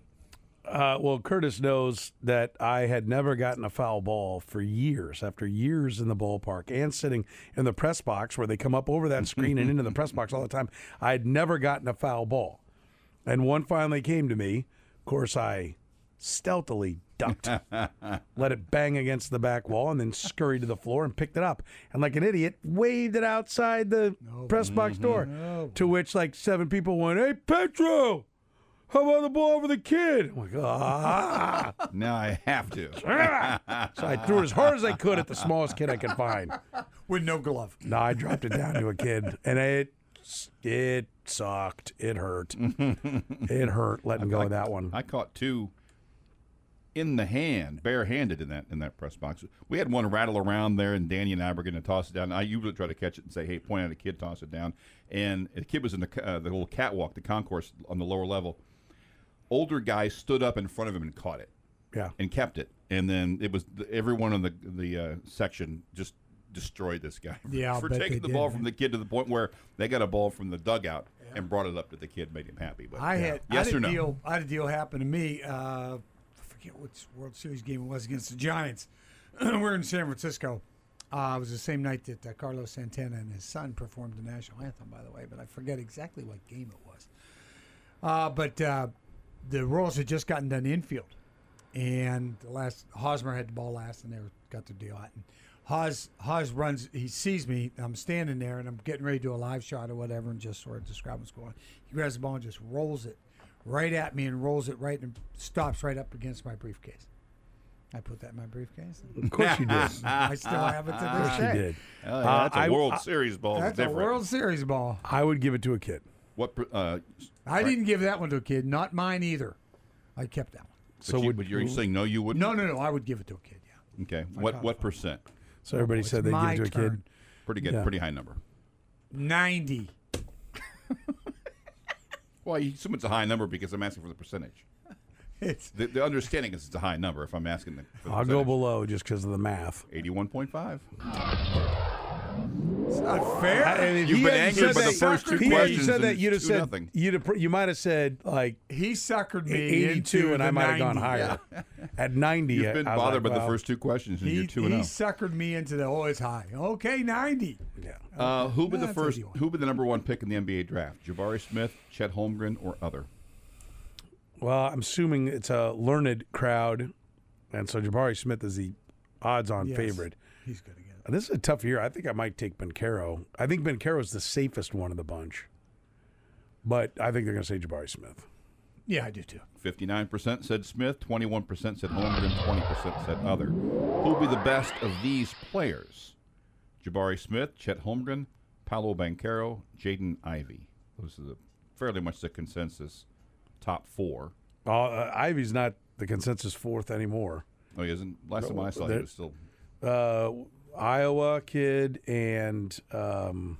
Uh, well, Curtis knows that I had never gotten a foul ball for years, after years in the ballpark and sitting in the press box where they come up over that screen and into the press box all the time. I had never gotten a foul ball. And one finally came to me. Of course, I stealthily ducked, let it bang against the back wall, and then scurried to the floor and picked it up. And like an idiot, waved it outside the press box door. To which like seven people went, "Hey, Petro! How about the ball over the kid?" I'm like, ah. it? Now I have to. So I threw it as hard as I could at the smallest kid I could find. With no glove. No, I dropped it down to a kid, and it it sucked. It hurt. It hurt letting go of that one. I caught two in the hand, barehanded in that in that press box. We had one rattle around there, and Danny and I were going to toss it down. I usually try to catch it and say, "Hey, point at a kid, toss it down." And the kid was in the ca- uh, the little catwalk, the concourse on the lower level. Older guy stood up in front of him and caught it. Yeah. And kept it, and then it was the, everyone in the the uh, section just destroyed this guy Yeah, I'll for bet taking they the ball did, from the kid to the point where they got a ball from the dugout and brought it up to the kid, made him happy. But I had, I yes had or a no? deal. I had a deal happen to me. Uh, I forget which World Series game it was against the Giants. We're in San Francisco. Uh, it was the same night that uh, Carlos Santana and his son performed the national anthem, by the way. But I forget exactly what game it was. Uh, but uh, the Royals had just gotten done infield, and the last Hosmer had the ball last, and they were, got the deal out. And Haas Haas runs. He sees me. I'm standing there, and I'm getting ready to do a live shot or whatever, and just sort of describe what's going on. He grabs the ball and just rolls it right at me, and rolls it right and stops right up against my briefcase. I put that in my briefcase. Of course you did. I still have it to Of this course you day. did. Oh, yeah, that's a I- World I- Series ball. That's different. a World Series ball. I would give it to a kid. What? per- Uh, I didn't give that one to a kid. Not mine either. I kept that one. so So you, would but you're saying no, you wouldn't? No, no, no. I would give it to a kid. Yeah. Okay. What caught what it. percent? So everybody It's said they'd my give it to a turn. kid. Pretty good. Yeah. Pretty high number. ninety. Well, you assume it's a high number because I'm asking for the percentage. It's The, the understanding is it's a high number if I'm asking the, for the I'll go percentage. below just because of the math. eighty-one point five. it's not fair. And if You've he been hadn't angered said by the that- first two he hadn't questions said and that, it's you'd have two said nothing. you'd have, you might have said like he suckered me eighty-two, into and I the might have gone ninety. higher. At ninety, You've been I was bothered like, by well, the first two questions, and He, you're two he and suckered me into the oh, it's high. Okay, ninety. Yeah. oh. Uh, who be the That's first? eighty-one. Who be the number one pick in the N B A draft? Jabari Smith, Chet Holmgren, or other? Well, I'm assuming it's a learned crowd, and so Jabari Smith is the odds-on Yes. favorite. He's good again. This is a tough year. I think I might take Bencaro. I think Bencaro's the safest one of the bunch, but I think they're going to say Jabari Smith. Yeah, I do too. Fifty-nine percent said Smith, twenty-one percent said Holmgren, twenty percent said other. Who'll be the best of these players? Jabari Smith, Chet Holmgren, Paolo Banchero, Jaden Ivey. Those are the fairly much the consensus top four. Uh, uh, Ivy's not the consensus fourth anymore. Oh, he isn't. Last time I saw, he There- was still. Uh, Iowa kid and um,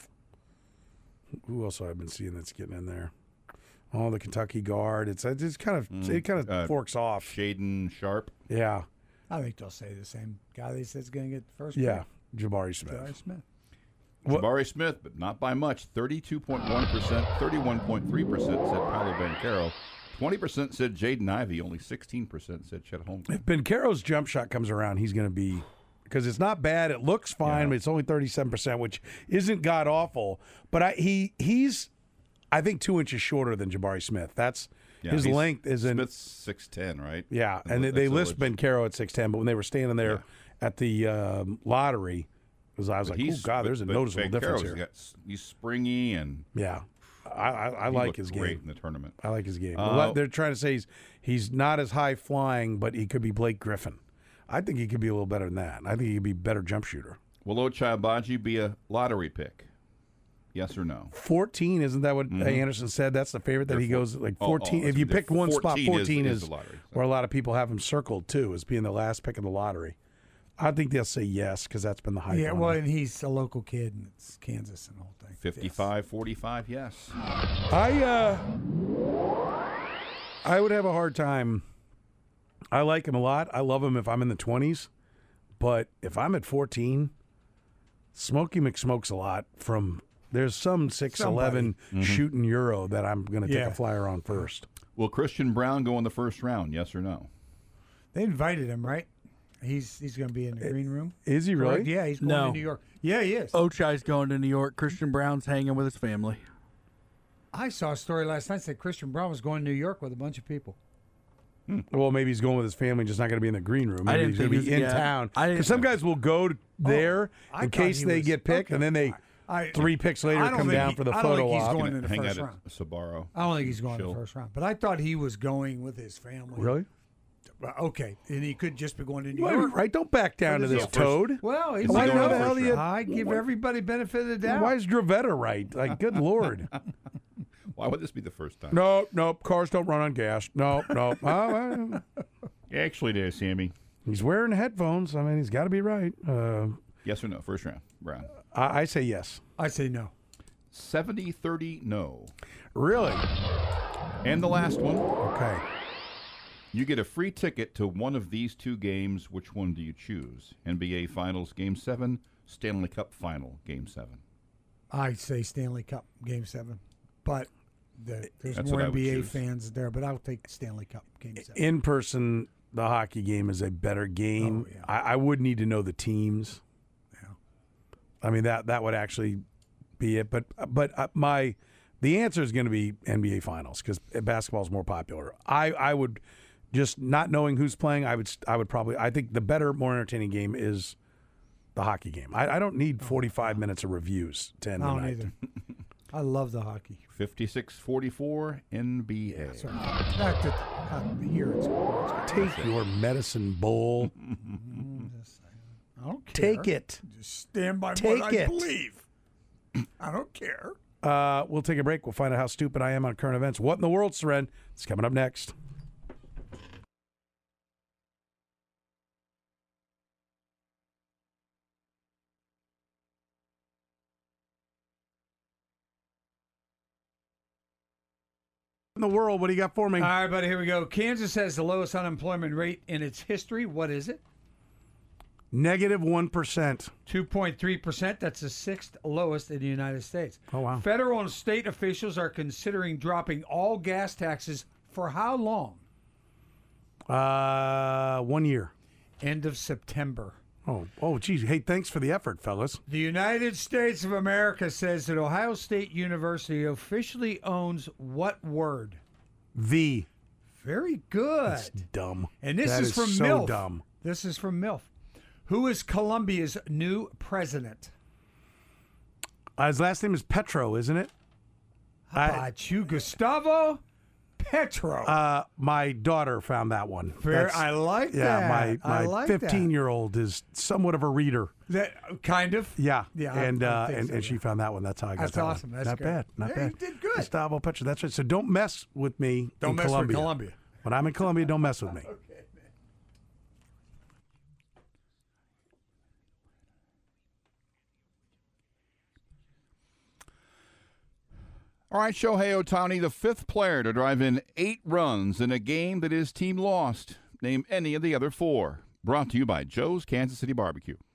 who else have I been seeing that's getting in there? Oh, the Kentucky guard. It's it's kind of it kind of uh, forks off. Shaden Sharp. Yeah, I think they'll say the same guy they said's going to get the first yeah. Jabari Smith. pick. Jabari Smith. What- Jabari Smith, but not by much. thirty-two point one percent, thirty-one point three percent said Paolo Banchero. twenty percent said Jaden Ivey. Only sixteen percent said Chet Holmgren. If Bencaro's jump shot comes around, he's going to be because it's not bad. It looks fine, Yeah. but it's only thirty-seven percent, which isn't god awful. But I, he he's I think two inches shorter than Jabari Smith. That's Yeah, his he's- length isn't. Smith's six ten, right? Yeah, That's and they, a- they that's a list legit- Bencaro at six ten, but when they were standing there Yeah. at the um, lottery, because I was But like, oh he's- god, but- there's a but noticeable difference Banchero's here. got s- he's springy and Yeah, I I, I he like looked his great game. in the tournament. I like his game. Uh, A lot- They're trying to say he's he's not as high flying, but he could be Blake Griffin. I think he could be a little better than that. I think he could be a better jump shooter. Will Ochai Agbaji be a lottery pick? Yes or no? fourteen, isn't that what uh Anderson said? That's the favorite that They're he four- goes like oh, fourteen. oh, if you they're pick one spot, fourteen is- fourteen is is, the lottery, so. where a lot of people have him circled too, as being the last pick of the lottery. I think they'll say yes because that's been the hype. Yeah, on well, him. and he's a local kid, and it's Kansas and the whole thing. fifty-five forty-five, yes. I uh, I would have a hard time. I like him a lot. I love him if I'm in the twenties, but if I'm at fourteen, Smokey McSmokes a lot from. There's some six eleven shooting Euro that I'm going to take Yeah. a flyer on first. Will Christian Brown go in the first round? Yes or no? They invited him, right? He's he's going to be in the green room. Is he Correct? really? Yeah, he's going No. to New York. Yeah, he is. Ochai's going to New York. Christian Brown's hanging with his family. I saw a story last night that said Christian Brown was going to New York with a bunch of people. Well, maybe he's going with his family, just not going to be in the green room. Maybe I didn't he's going think to be he was- in yeah. town. I didn't Because some think- guys will go to there I in thought case he they was- get picked, okay. and then they I, three picks later I don't come think down he- for the I don't photo think he's op. going in the Hang first out round. at Sabaro. I don't think he's going Chill. in the first round. But I thought he was going with his family. Really? Well, okay, and he could just be going to New Well, York. right? Don't back down to What is this it? toad. Well, he's Is he Why going the in the hell first do you? round? I give everybody benefit of the doubt. Why is Dravetta right? Like, good lord. Why would this be the first time? No, no, cars don't run on gas. No, no. Oh, uh, Actually, there, Sammy. he's wearing headphones. I mean, he's got to be right. Uh, Yes or no? First round. Brown. I, I say yes. I say no. seventy thirty, no. Really? And the last one. Okay. You get a free ticket to one of these two games. Which one do you choose? N B A Finals Game seven, Stanley Cup Final Game seven. I say Stanley Cup Game Seven, but the, there's That's more what I would N B A choose. fans there. But I'll take Stanley Cup Game Seven. In person, the hockey game is a better game. Oh, yeah. I, I would need to know the teams. Yeah. I mean that that would actually be it. But but uh, my the answer is going to be N B A Finals because basketball is more popular. I, I would just not knowing who's playing. I would I would probably I think the better, more entertaining game is the hockey game. I, I don't need forty-five minutes of reviews to end I the don't night. either. I love the hockey. fifty-six forty-four N B A. Sorry. Not that, not here it's it's good. Take your medicine bowl. I don't care. Take it. Just stand by Take what I it. believe. I don't care. Uh, we'll take a break. We'll find out how stupid I am on current events. What in the world, Seren? It's coming up next. in the world. What do you got for me? All right, buddy, here we go. Kansas has the lowest unemployment rate in its history. What is it? Negative one percent. two point three percent. That's the sixth lowest in the United States. Oh, wow. Federal and state officials are considering dropping all gas taxes for how long? Uh, one year. End of September. Oh, oh, geez. Hey, thanks for the effort, fellas. The United States of America says that Ohio State University officially owns what word? The. Very good. That's dumb. And this That is, is from so MILF. dumb. This is from MILF. Who is Colombia's new president? Uh, his last name is Petro, isn't it? How I- about you, Gustavo Petro? Uh, my daughter found that one. Fair, That's- I like yeah, that. my I my like that. fifteen-year-old is somewhat of a reader. That kind of. Yeah, Yeah, I- and I uh, think and, so, and yeah. she found that one. That's how I got That's that awesome. one. That's not great. bad. Not Yeah, bad. you did good. Gustavo Petro. That's right. So don't mess with me. Don't in mess Colombia. with Colombia. When I'm in Colombia, don't mess with me. All right, Shohei Ohtani, the fifth player to drive in eight runs in a game that his team lost. Name any of the other four. Brought to you by Joe's Kansas City Barbecue.